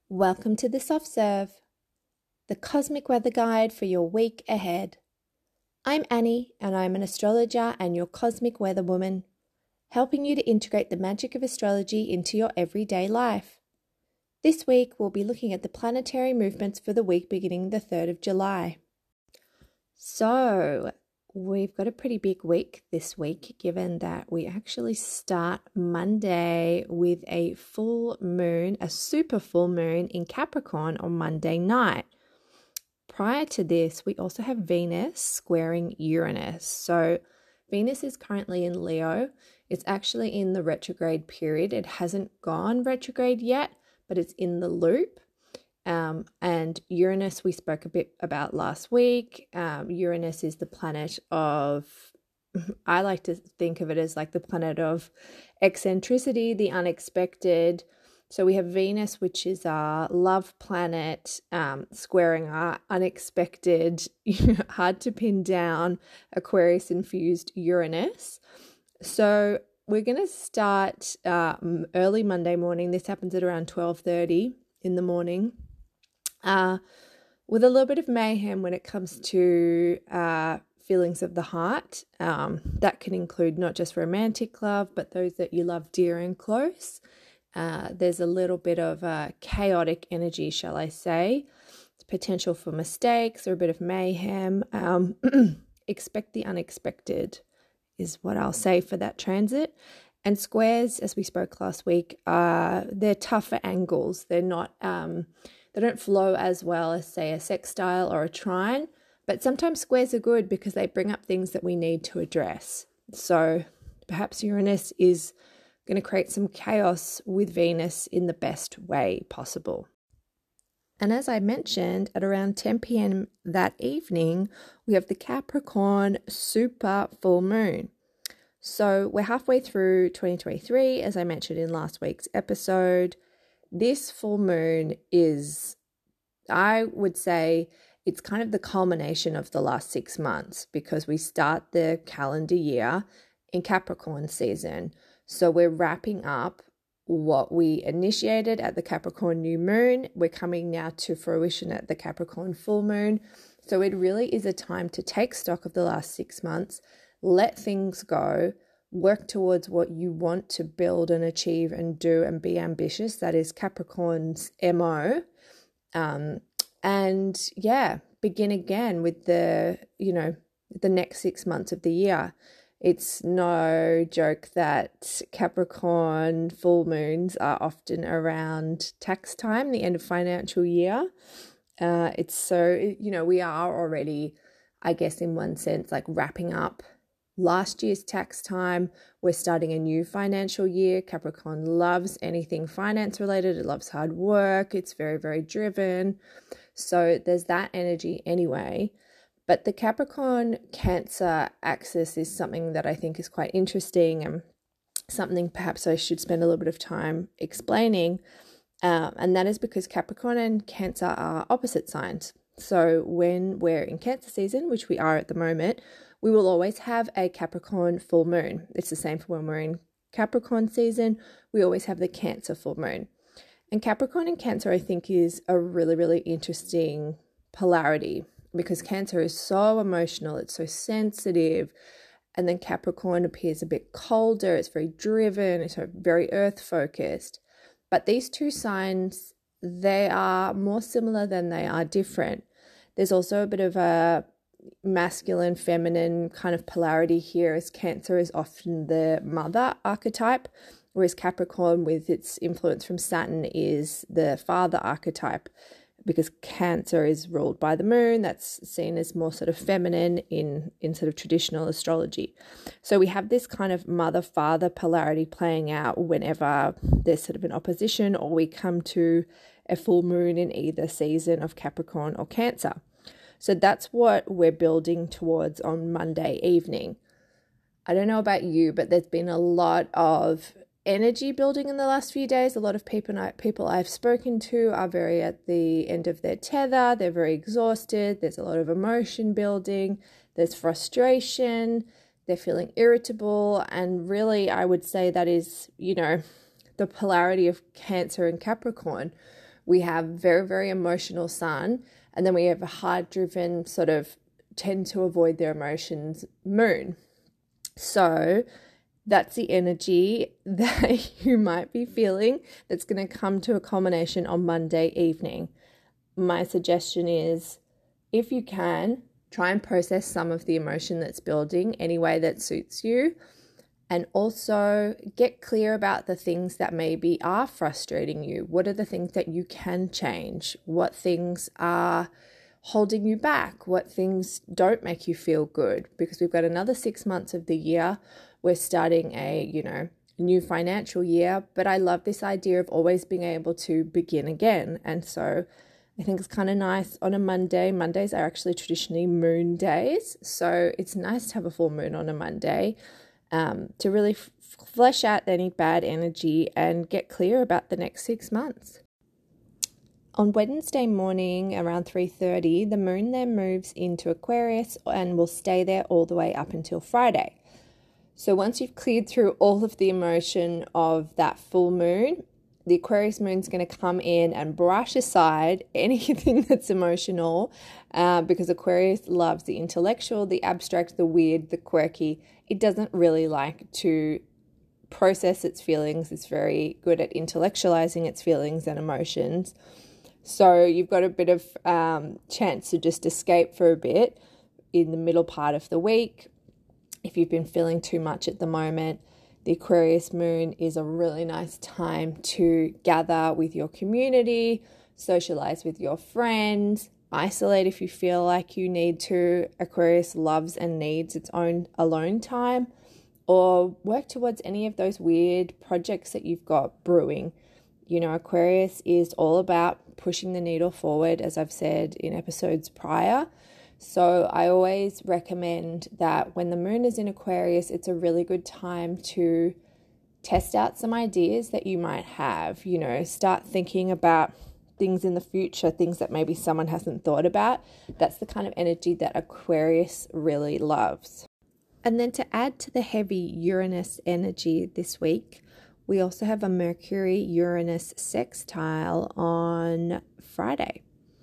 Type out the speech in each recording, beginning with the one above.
Welcome to the Soft Serve, the cosmic weather guide for your week ahead. I'm Annie, and I'm an astrologer and your cosmic weather woman, helping you to integrate the magic of astrology into your everyday life. This week, we'll be looking at the planetary movements for the week beginning the 3rd of July. So, we've got a pretty big week this week, given that we actually start Monday with a full moon, a super full moon in Capricorn on Monday night. Prior to this, we also have Venus squaring Uranus. So Venus is currently in Leo. It's actually in the retrograde period. It hasn't gone retrograde yet, but it's in the loop. And Uranus, we spoke a bit about last week. Uranus is the planet of, I like to think of it as like the planet of eccentricity, the unexpected. So we have Venus, which is our love planet, squaring our unexpected, hard to pin down Aquarius-infused Uranus. So we're going to start early Monday morning. This happens at around 12:30 in the morning. With a little bit of mayhem when it comes to feelings of the heart. That can include not just romantic love, but those that you love dear and close. There's a little bit of chaotic energy, shall I say. Potential for mistakes or a bit of mayhem. Expect the unexpected is what I'll say for that transit. And squares, as we spoke last week, they're tougher angles. They're not... They don't flow as well as, say, a sextile or a trine, but sometimes squares are good because they bring up things that we need to address. So perhaps Uranus is going to create some chaos with Venus in the best way possible. And as I mentioned, at around 10 p.m. that evening, we have the Capricorn super full moon. So we're halfway through 2023, as I mentioned in last week's episode. This full moon is, I would say, it's kind of the culmination of the last 6 months because we start the calendar year in Capricorn season. So we're wrapping up what we initiated at the Capricorn new moon. We're coming now to fruition at the Capricorn full moon. So it really is a time to take stock of the last 6 months, let things go, work towards what you want to build and achieve and do and be ambitious. That is Capricorn's MO. And yeah, begin again with the next 6 months of the year. It's no joke that Capricorn full moons are often around tax time, the end of financial year. It's so, we are already, I guess, in one sense, like wrapping up last year's tax time. We're starting a new financial year. Capricorn loves anything finance related. It loves hard work. It's very, very driven. So there's that energy anyway. But the Capricorn Cancer axis is something that I think is quite interesting and something perhaps I should spend a little bit of time explaining. And that is because Capricorn and Cancer are opposite signs. So when we're in Cancer season, which we are at the moment, we will always have a Capricorn full moon. It's the same for when we're in Capricorn season. We always have the Cancer full moon. And Capricorn and Cancer, I think, is a really, really interesting polarity because Cancer is so emotional. It's so sensitive. And then Capricorn appears a bit colder. It's very driven. It's very earth-focused. But these two signs, they are more similar than they are different. There's also a bit of a masculine, feminine kind of polarity here, as Cancer is often the mother archetype, whereas Capricorn, with its influence from Saturn, is the father archetype because Cancer is ruled by the moon. That's seen as more sort of feminine in sort of traditional astrology. So we have this kind of mother-father polarity playing out whenever there's sort of an opposition or we come to a full moon in either season of Capricorn or Cancer. So that's what we're building towards on Monday evening. I don't know about you, but there's been a lot of energy building in the last few days. A lot of people I've spoken to are very at the end of their tether. They're very exhausted. There's a lot of emotion building. There's frustration. They're feeling irritable. And really, I would say that is, the polarity of Cancer and Capricorn. We have very, very emotional sun, and then we have a heart-driven sort of tend to avoid their emotions moon. So that's the energy that you might be feeling that's going to come to a culmination on Monday evening. My suggestion is, if you can, try and process some of the emotion that's building any way that suits you. And also get clear about the things that maybe are frustrating you. What are the things that you can change? What things are holding you back? What things don't make you feel good? Because we've got another 6 months of the year. We're starting a, new financial year, but I love this idea of always being able to begin again. And so I think it's kind of nice on a Monday. Mondays are actually traditionally moon days. So it's nice to have a full moon on a Monday to really flesh out any bad energy and get clear about the next 6 months. On Wednesday morning around 3:30, the moon then moves into Aquarius and will stay there all the way up until Friday. So once you've cleared through all of the emotion of that full moon, the Aquarius moon's going to come in and brush aside anything that's emotional because Aquarius loves the intellectual, the abstract, the weird, the quirky. It doesn't really like to process its feelings. It's very good at intellectualizing its feelings and emotions. So you've got a bit of chance to just escape for a bit in the middle part of the week. If you've been feeling too much at the moment, the Aquarius moon is a really nice time to gather with your community, socialize with your friends, isolate if you feel like you need to. Aquarius loves and needs its own alone time, or work towards any of those weird projects that you've got brewing. Aquarius is all about pushing the needle forward, as I've said in episodes prior. So I always recommend that when the moon is in Aquarius, it's a really good time to test out some ideas that you might have. Start thinking about things in the future, things that maybe someone hasn't thought about. That's the kind of energy that Aquarius really loves. And then to add to the heavy Uranus energy this week, we also have a Mercury-Uranus sextile on Friday.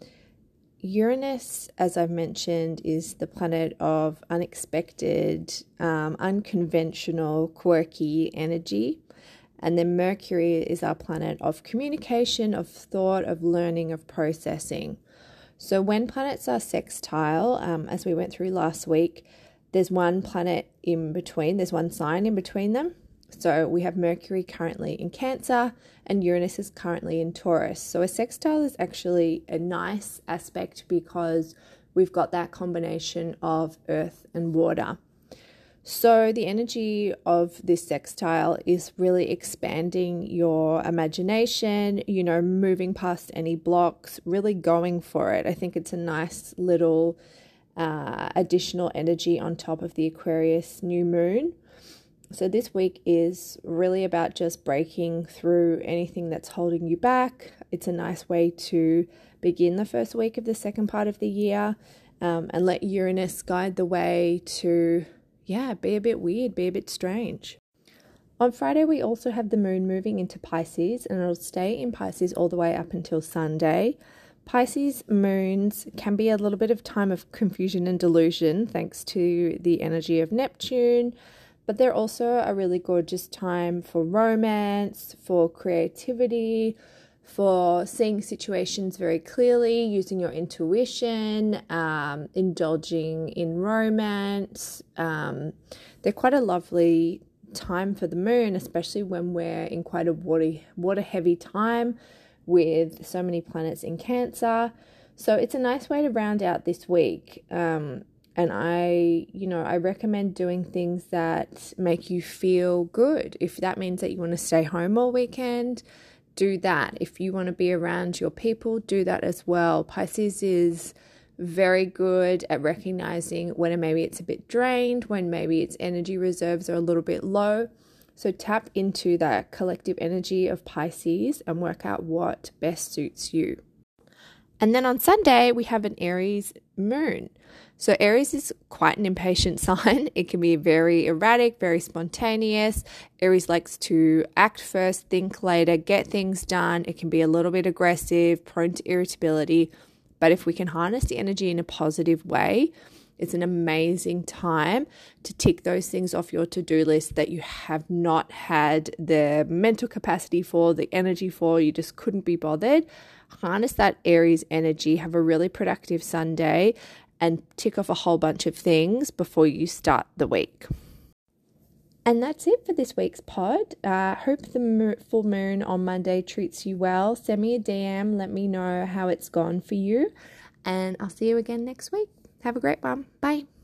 Uranus, as I've mentioned, is the planet of unexpected, unconventional, quirky energy. And then Mercury is our planet of communication, of thought, of learning, of processing. So when planets are sextile, as we went through last week, there's one planet in between, there's one sign in between them. So we have Mercury currently in Cancer and Uranus is currently in Taurus. So a sextile is actually a nice aspect because we've got that combination of earth and water. So the energy of this sextile is really expanding your imagination, moving past any blocks, really going for it. I think it's a nice little additional energy on top of the Aquarius new moon. So this week is really about just breaking through anything that's holding you back. It's a nice way to begin the first week of the second part of the year and let Uranus guide the way to, be a bit weird, be a bit strange. On Friday, we also have the moon moving into Pisces and it'll stay in Pisces all the way up until Sunday. Pisces moons can be a little bit of time of confusion and delusion thanks to the energy of Neptune. But they're also a really gorgeous time for romance, for creativity, for seeing situations very clearly, using your intuition, indulging in romance. They're quite a lovely time for the moon, especially when we're in quite a water-heavy time with so many planets in Cancer. So it's a nice way to round out this week. And I recommend doing things that make you feel good. If that means that you want to stay home all weekend, do that. If you want to be around your people, do that as well. Pisces is very good at recognizing when maybe it's a bit drained, when maybe its energy reserves are a little bit low. So tap into that collective energy of Pisces and work out what best suits you. And then on Sunday, we have an Aries moon. So Aries is quite an impatient sign. It can be very erratic, very spontaneous. Aries likes to act first, think later, get things done. It can be a little bit aggressive, prone to irritability. But if we can harness the energy in a positive way, it's an amazing time to tick those things off your to-do list that you have not had the mental capacity for, the energy for, you just couldn't be bothered. Harness that Aries energy, have a really productive Sunday, and tick off a whole bunch of things before you start the week. And that's it for this week's pod. Hope the full moon on Monday treats you well. Send me a DM. Let me know how it's gone for you. And I'll see you again next week. Have a great one. Bye.